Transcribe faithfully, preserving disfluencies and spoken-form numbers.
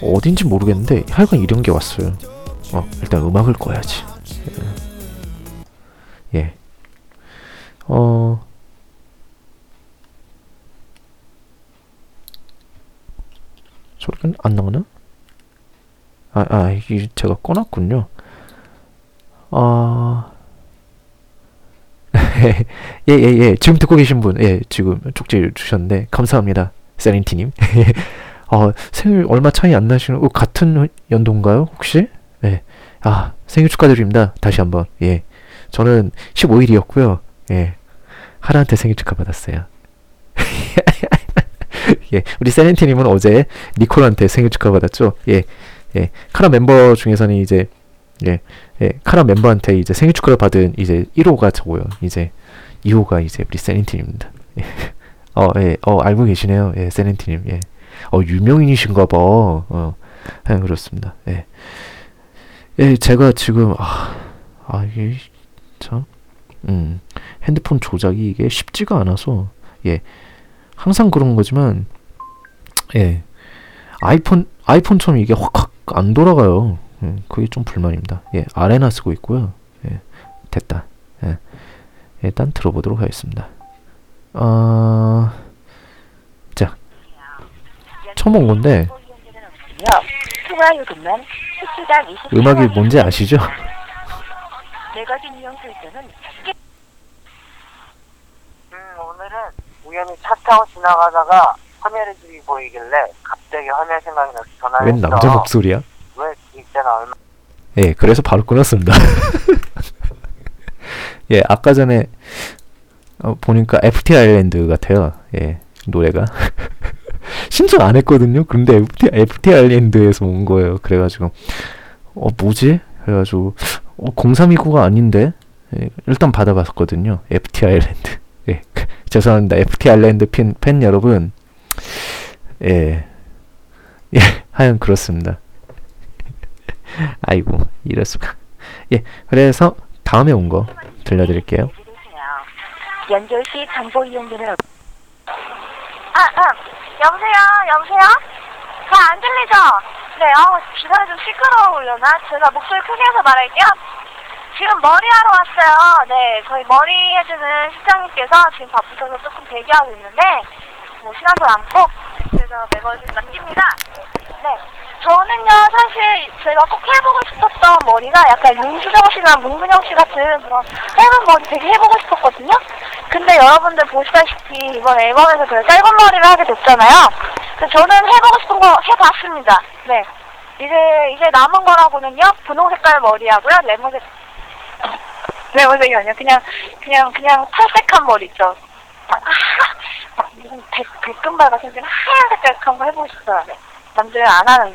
어딘지 모르겠는데 하여간 이런 게 왔어요. 어 일단 음악을 꺼야지. 예. 어 소리가 안 나오나? 아, 아, 이 제가 꺼놨군요. 아, 예, 예, 예. 지금 듣고 계신 분, 예, 지금 쪽지 주셨는데 감사합니다, 세렌티님. 어, 생일 얼마 차이 안 나시는, 어, 같은 연도인가요, 혹시? 예. 아, 생일 축하드립니다. 다시 한번. 예. 저는 십오 일이었고요. 예. 하나한테 생일 축하 받았어요. 예. 우리 세렌티님은 어제 니콜한테 생일 축하 받았죠. 예. 예. 카라 멤버 중에서는 이제, 예. 예. 카라 멤버한테 이제 생일 축하를 받은 이제 일 호가 저고요. 이제 이 호가 이제 우리 세렌티님입니다. 예. 어, 예. 어, 알고 계시네요. 예, 세렌티님. 예. 어, 유명인이신가 봐. 어, 예, 그렇습니다. 예. 예, 제가 지금, 아, 아, 이게, 참, 음, 핸드폰 조작이 이게 쉽지가 않아서, 예, 항상 그런 거지만, 예, 아이폰, 아이폰처럼 이게 확확 안 돌아가요. 예, 그게 좀 불만입니다. 예, 아레나 쓰고 있고요. 예, 됐다. 예, 일단 들어보도록 하겠습니다. 어, 자, 처음 온 건데, 음악이 뭔지 아시죠? 음, 오늘은 우연히 차 타고 지나가다가 헌혈해주기 보이길래 갑자기 헌혈 생각이 나서 전화를 웬 했어. 남자 목소리야? 왜 있잖아 얼마 예, 그래서 바로 끊었습니다. 예, 아까 전에 어, 보니까 에프티 아일랜드 같아요. 예, 노래가. 신청 안 했거든요. 근데 에프티, 에프티 아일랜드에서 온 거예요. 그래가지고 어 뭐지? 그래가지고 어, 공삼이구가 아닌데 예, 일단 받아봤거든요. 에프티 아일랜드. 예, 죄송합니다. 에프티 아일랜드 팬, 팬 여러분. 예, 예, 하여간 그렇습니다. 아이고 이럴 수가. 예, 그래서 다음에 온 거 들려드릴게요. 연결시 정보 이용료는 아, 아, 여보세요, 여보세요? 잘 안 들리죠? 네, 어, 기사가 좀 시끄러우려나? 제가 목소리 크게 해서 말할게요. 지금 머리하러 왔어요. 네, 저희 머리 해주는 실장님께서 지금 바쁘셔서 조금 대기하고 있는데, 뭐, 시간도 많고, 그래서 매번 좀 남깁니다. 네. 저는요, 사실 제가 꼭 해보고 싶었던 머리가 약간 윤수정 씨나 문근영 씨 같은 그런 짧은 머리 되게 해보고 싶었거든요? 근데 여러분들 보시다시피 이번 앨범에서 그런 짧은 머리를 하게 됐잖아요. 그래서 저는 해보고 싶은 거 해봤습니다. 네. 이제, 이제 남은 거라고는요, 분홍 색깔 머리하고요, 레몬색, 레몬색이 아니라 그냥, 그냥, 그냥 탈색한 머리 있죠. 아, 무슨 백, 백금발 같은 하얀 색깔 한거 해보고 싶어요. 남들은 안 하는